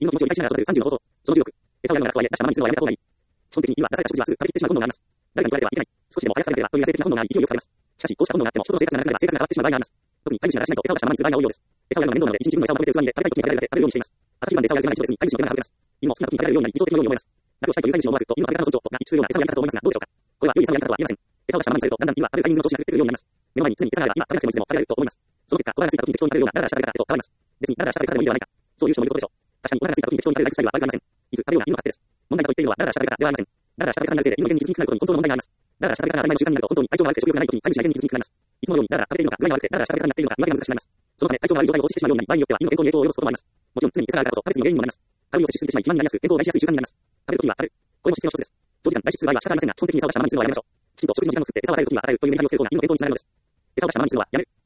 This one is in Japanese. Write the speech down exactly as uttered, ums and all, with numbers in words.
犬の気持ちを理解しながら育てるさんじゅうの方法。その重力。餌をやるのが怖い。出したままにするのはやめた方がいい。基本的に犬は出された食事はすぐ食べきってしまう本能があります。誰かに言われてはいけない。少しでも早く食べればという性的な本能があり、勢いよく食べます。しかし、こうした本能があっても人との生活が長くなれば性格が変わってしまう場合があります。特に飼い主が出しないと餌を出したままにする場合が多いようです。餌をやるのが面倒なので、一日分の餌をまとめて器に入れ、食べたい時に食べられるだけ食べるようにしています。朝昼晩で餌をやる手がない人ですに、飼い主の手がかかっています。犬も好きな時に食べられるようになり、理想的なように思います。楽をしたいという飼い主の思惑と犬の食べ方の尊重が一致するような餌をやり方だと思いますが、どうでしょうか。これは良い餌をやり方とは言えません。餌を出したままにすると、だんだん犬は食べるタイミングの調子が狂ってくるようになります。目の前に常に餌があれば、今食べなくてもいつでも食べられると思います。その結果、お腹が空いた時に適当に食べるようなダラダラした食べ方へと変わります。別にダラダラした食べ方でもいいではないか。そういう人もいることでしょう。確かにお腹が空いた時に適当に食べるライフスタイルは悪くありません。いつ食べようが犬の勝手です。問題だと言っているのはダラダラした食べ方ではありません。ダラダラした食べ方になるせいで犬の原理に気づきにくくなることに本当の問題があります。ダラダラした食べ方が当たり前の習慣になると本当に体調が悪くて食欲がない時に飼い主が原理に気づきにくくなります。いつものようにダラダラ食べているのか具合が悪くてダラダラした食べ方になっているのか見分けが難しくなります。そのため体調が悪い状態を放置してしまうようになり、場合によっては犬の健康に影響を及ぼすこともあります。もちろん常に餌があるからこそ食べ過ぎの原因にもなります。食べを摂取しすぎてしまい肥満になりやすく健康を害しやすい習慣になります。食べる時には食べる。これも実践の一つです。長時間外出する場合は仕方ありませんが、基本的に餌を出したままにするのはやめましょう。きちんと食事の時間を作って餌を与える時には与えるというメリハリをつけることが犬の健康につながるのです。餌を出したままにするのはやめる。